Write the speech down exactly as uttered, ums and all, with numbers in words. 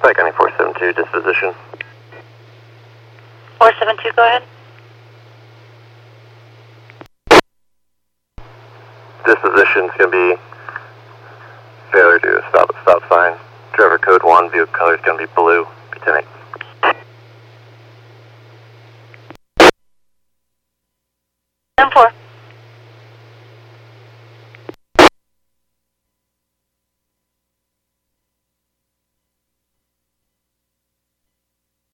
Tri County four seven two, disposition. four seven two, go ahead. Disposition's going to be failure to stop at stop sign. Driver code one, vehicle color is going to be blue. Be ten eight.